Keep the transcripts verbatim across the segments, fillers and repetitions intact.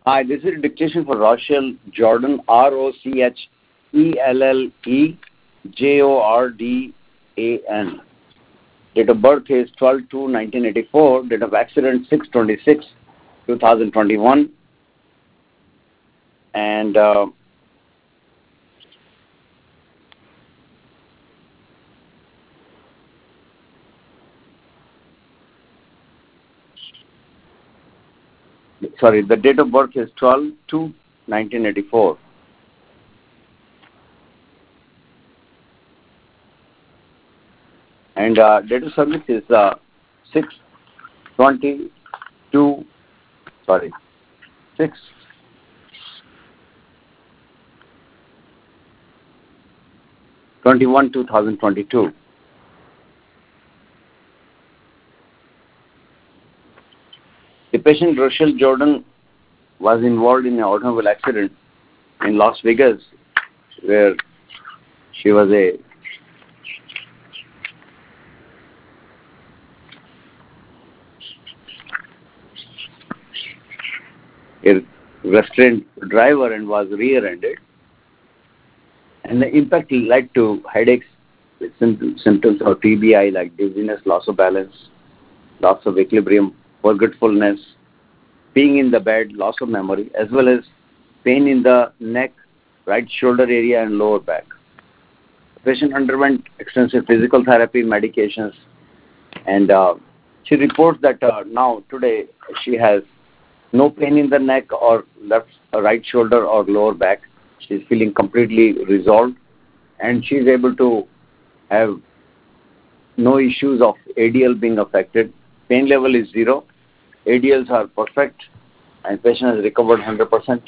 Hi, this is dictation for Rochelle Jordan, R O C H E L L E J O R D A N. Date of birth is twelve two nineteen eighty-four. Date of accident six twenty-six two thousand twenty-one. And uh, sorry, the date of birth is twelve two nineteen eighty-four. And uh, date of service is uh, six twenty-two, sorry, six twenty-one two thousand twenty-two. The patient Rochelle Jordan was involved in an automobile accident in Las Vegas, where she was a a restrained driver and was rear-ended. And the impact led to headaches with symptoms of T B I like dizziness, loss of balance, loss of equilibrium, forgetfulness, being in the bed, loss of memory, as well as pain in the neck, right shoulder area, and lower back. The patient underwent extensive physical therapy, medications, and uh, she reports that uh, now, today, she has no pain in the neck or left uh, right shoulder or lower back. She's feeling completely resolved, and she's able to have no issues of A D L being affected. Pain level is zero. A D Ls are perfect, and patient has recovered one hundred percent.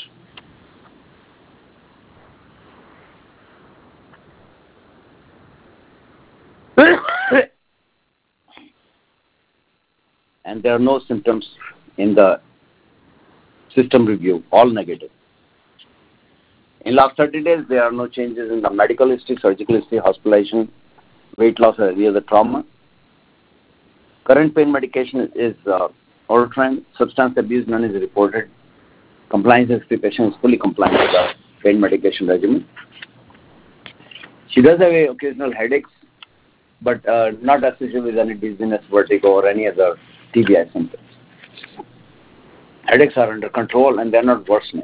And there are no symptoms in the system review, all negative. In last thirty days, there are no changes in the medical history, surgical history, hospitalization, weight loss, or any other trauma. Current pain medication is uh, Orotran. Substance abuse, none is reported. Compliance history, patient is fully compliant with the pain medication regimen. She does have a occasional headaches, but uh, not associated with any dizziness, vertigo, or any other T B I symptoms. Headaches are under control and they are not worsening.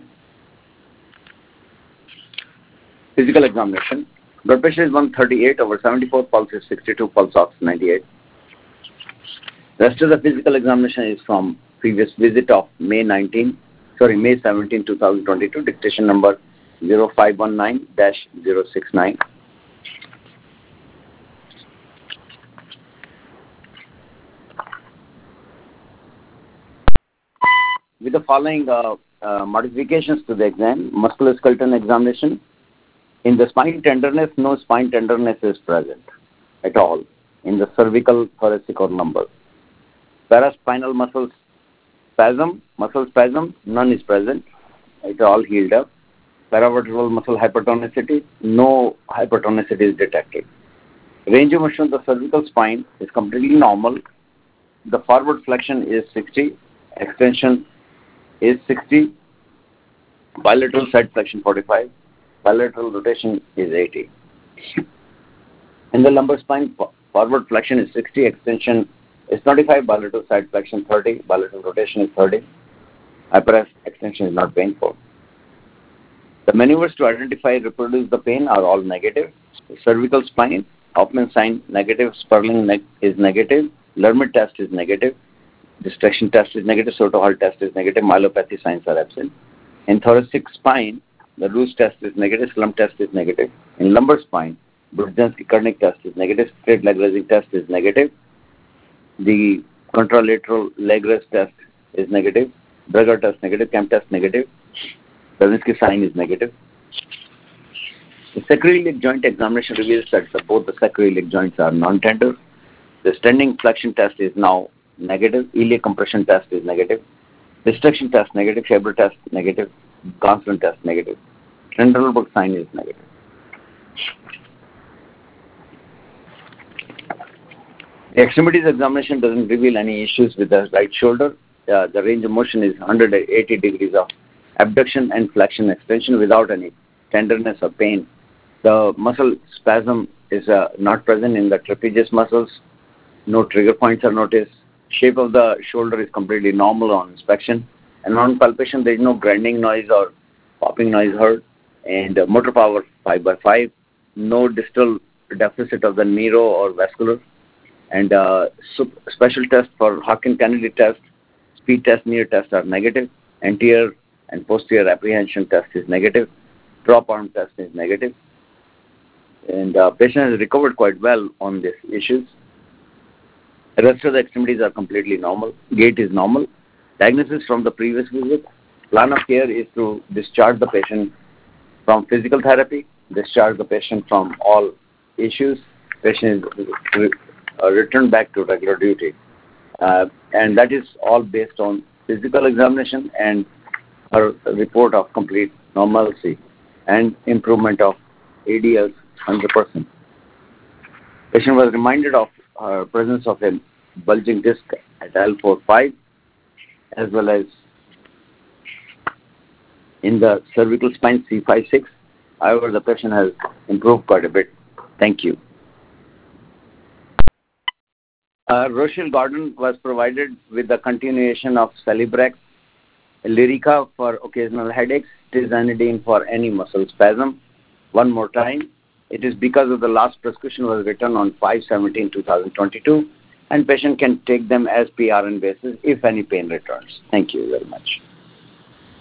Physical examination. Blood pressure is one thirty-eight over seventy-four, pulse is sixty-two, pulse ox ninety-eight. Rest of the physical examination is from previous visit of May nineteenth, sorry, May seventeenth, two thousand twenty-two, dictation number zero five one nine dash zero six nine. With the following uh, uh, modifications to the exam: musculoskeletal examination. In the spine tenderness, no spine tenderness is present at all in the cervical, thoracic, or lumbar. Paraspinal muscle spasm, muscle spasm, none is present. It all healed up. Paravertebral muscle hypertonicity, no hypertonicity is detected. Range of motion of the cervical spine is completely normal. The forward flexion is sixty, extension is sixty, bilateral side flexion forty-five, bilateral rotation is eighty. In the lumbar spine, forward flexion is sixty, extension is twenty-five, bilateral side flexion thirty, bilateral rotation is thirty. Hyper extension is not painful. The maneuvers to identify and reproduce the pain are all negative. The cervical spine, Hoffman sign negative, Sperling ne- is negative, Lermit test is negative, distraction test is negative, Soto-Hall test is negative, myelopathy signs are absent. In thoracic spine, the Roos test is negative, slump test is negative. In lumbar spine, Brudzinski-Kernig test is negative, straight leg raising test is negative. The contralateral leg raise test is negative, Berger test negative, Kemp test negative, Brzezinski sign is negative. The sacroiliac joint examination reveals that the, both the sacroiliac joints are non-tender. The standing flexion test is now negative, iliac compression test is negative, distraction test negative, Shaber test negative, Constant test negative, Trendelenburg sign is negative. The extremities examination doesn't reveal any issues with the right shoulder. Uh, the range of motion is one hundred eighty degrees of abduction and flexion extension without any tenderness or pain. The muscle spasm is uh, not present in the trapezius muscles. No trigger points are noticed. Shape of the shoulder is completely normal on inspection. And on palpation, there is no grinding noise or popping noise heard. And uh, motor power five by five. No distal deficit of the neuro or vascular. And uh, special test for Hawkins-Kennedy test, speed test, near test are negative. Anterior and posterior apprehension test is negative. Drop arm test is negative. And uh, patient has recovered quite well on these issues. The rest of the extremities are completely normal. Gait is normal. Diagnosis from the previous visit. Plan of care is to discharge the patient from physical therapy, discharge the patient from all issues. Patient is re- uh, returned back to regular duty. Uh, and that is all based on physical examination and a report of complete normalcy and improvement of A D Ls one hundred percent. Patient was reminded of uh, presence of a bulging disc at L four five as well as in the cervical spine C five six. However, the patient has improved quite a bit. Thank you. Uh, Rochelle Gordon was provided with the continuation of Celebrex, Lyrica for occasional headaches, Tizanidine for any muscle spasm. One more time, it is because of the last prescription was written on five seventeen twenty twenty-two, and patient can take them as P R N basis if any pain returns. Thank you very much.